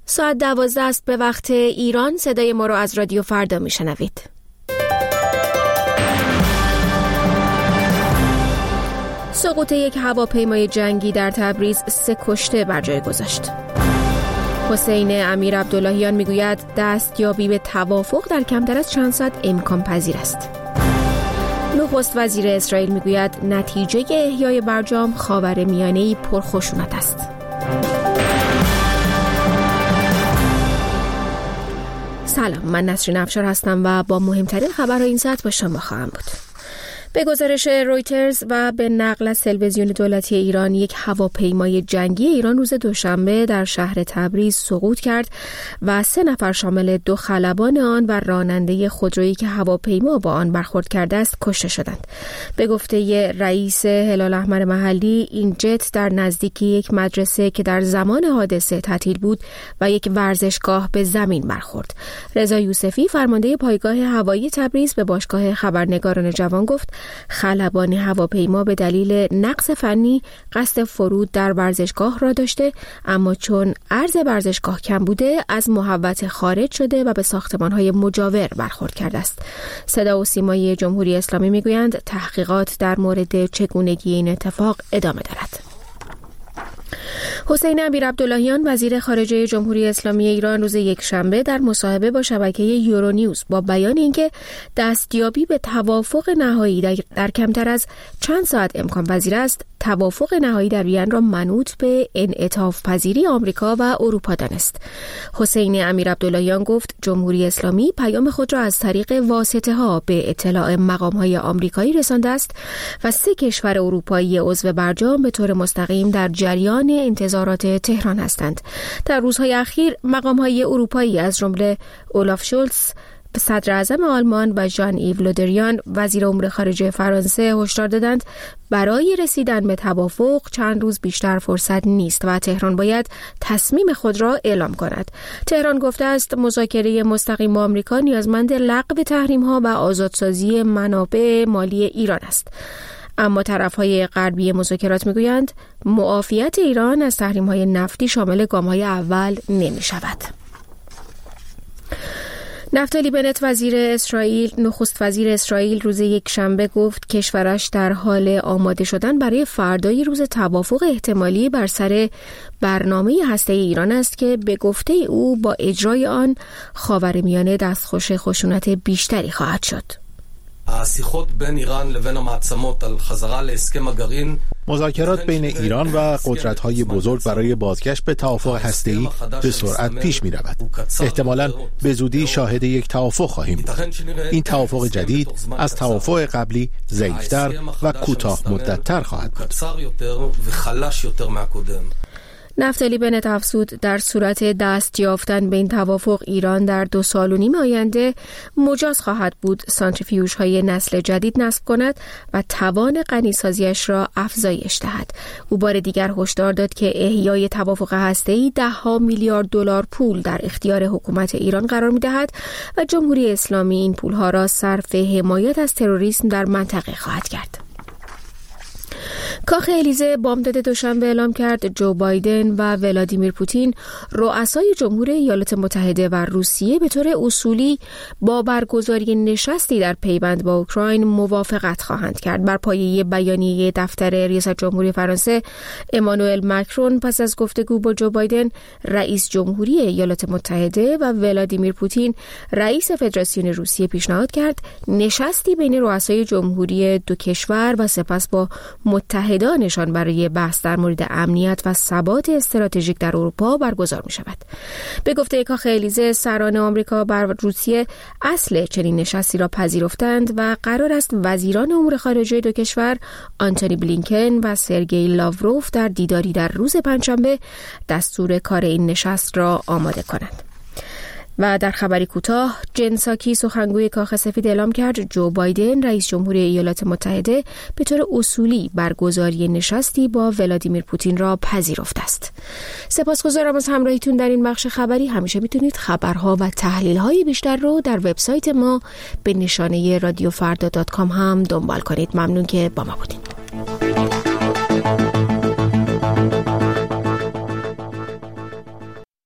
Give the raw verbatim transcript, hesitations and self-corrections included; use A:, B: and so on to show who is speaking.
A: ساعت دوازده است به وقت ایران. صدای ما رو از رادیو فردا میشنوید. سقوط یک هواپیمای جنگی در تبریز سه کشته بر جای گذاشت. حسین امیر عبداللهیان میگوید دستیابی به توافق در کمتر از چند ساعت امکان پذیر است. نخست وزیر اسرائیل میگوید نتیجه احیای برجام خاورمیانه‌ای پرخشونت است. سلام، من نسرین افشار هستم و با مهمترین خبرهای این ساعت با شما خواهم بود. به گزارش رویترز و به نقل از تلویزیون دولتی ایران، یک هواپیمای جنگی ایران روز دوشنبه در شهر تبریز سقوط کرد و سه نفر شامل دو خلبان آن و راننده خودرویی که هواپیما با آن برخورد کرده است کشته شدند. به گفته رئیس هلال احمر محلی، این جت در نزدیکی یک مدرسه که در زمان حادثه تعطیل بود و یک ورزشگاه به زمین برخورد. رضا یوسفی، فرمانده پایگاه هوایی تبریز، به باشگاه خبرنگاران جوان گفت خلبان هواپیما به دلیل نقص فنی قصد فرود در ورزشگاه را داشته، اما چون عرض ورزشگاه کم بوده از محوطه خارج شده و به ساختمان‌های مجاور برخورد کرده است. صدا و سیمای جمهوری اسلامی میگویند تحقیقات در مورد چگونگی این اتفاق ادامه دارد. حسین امیر عبداللهیان، وزیر خارجه جمهوری اسلامی ایران، روز یکشنبه در مصاحبه با شبکه یورونیوز با بیان اینکه دستیابی به توافق نهایی در, در کمتر از چند ساعت امکان پذیر است، توافق نهایی در وین را منوط به انعطاف پذیری آمریکا و اروپا دانست. حسین امیر عبداللهیان گفت جمهوری اسلامی پیام خود را از طریق واسطه ها به اطلاع مقام های آمریکایی رسانده است و سه کشور اروپایی عضو برجام به طور مستقیم در جریان انتظارات تهران هستند. در روزهای اخیر مقام های اروپایی از جمله اولاف شولتز، صدر اعظم آلمان، و ژان ایو لودریان، وزیر امور خارجه فرانسه، هشدار دادند برای رسیدن به توافق چند روز بیشتر فرصت نیست و تهران باید تصمیم خود را اعلام کند. تهران گفته است مذاکره مستقیم با آمریکا نیازمند لغو تحریم‌ها و آزادسازی منابع مالی ایران است. اما طرف‌های غربی مذاکرات می‌گویند معافیت ایران از تحریم‌های نفتی شامل گام‌های اول نمی‌شود. نفتالی بنت، وزیر اسرائیل، نخست وزیر اسرائیل، روز یکشنبه گفت کشورش در حال آماده شدن برای فردای روز توافق احتمالی بر سر برنامه هسته‌ای ایران است که به גופته او با اجرای آن خاورمیانه دستخوش خشونت بیشتری خواهد شد.
B: השיחות בין איראן לבין המעצמות על חזרה להסכם הגרעין
C: مذاکرات بین ایران و قدرت‌های بزرگ برای بازگشت به توافق هسته‌ای به سرعت پیش می‌رود. احتمالاً به زودی شاهد یک توافق خواهیم بود. این توافق جدید از توافق قبلی ضعیف‌تر و کوتاه مدت‌تر خواهد بود.
A: نفتالی بنت افزود در صورت دست یافتن به این توافق ایران در دو سال و نیم آینده مجاز خواهد بود سانتریفیوژهای نسل جدید نصب کند و توان غنیسازیش را افزایش دهد. او بار دیگر هشدار داد که احیای توافق هسته‌ای ده ها میلیارد دلار پول در اختیار حکومت ایران قرار می‌دهد و جمهوری اسلامی این پولها را صرف حمایت از تروریسم در منطقه خواهد کرد. کاخ الیزه بامداد دوشنبه اعلام کرد جو بایدن و ولادیمیر پوتین، رؤسای جمهور ایالات متحده و روسیه، به طور اصولی با برگزاری نشستی در پیوند با اوکراین موافقت خواهند کرد. بر پایه بیانیه دفتر ریاست جمهوری فرانسه، امانوئل ماکرون پس از گفتگو با جو بایدن، رئیس جمهوری ایالات متحده، و ولادیمیر پوتین، رئیس فدراسیون روسیه، پیشنهاد کرد نشستی بین رؤسای جمهوری دو کشور و سپس با متحدانشان برای بحث در مورد امنیت و ثبات استراتژیک در اروپا برگزار می شود. به گفته کاخ الیزه، سران آمریکا و روسیه اصل چنین نشستی را پذیرفتند و قرار است وزیران امور خارجه دو کشور، آنتونی بلینکن و سرگئی لاوروف، در دیداری در روز پنجشنبه دستور کار این نشست را آماده کنند. و در خبری کوتاه، جن ساکی، سخنگوی کاخ سفید، اعلام کرد جو بایدن، رئیس جمهوری ایالات متحده، به طور اصولی برگزاری نشستی با ولادیمیر پوتین را پذیرفته است. سپاسگزارم از همراهیتون در این بخش خبری. همیشه میتونید خبرها و تحلیل‌های بیشتر رو در وبسایت ما به نشانه رادیو فردا دات کام هم دنبال کنید. ممنون که با ما بودید.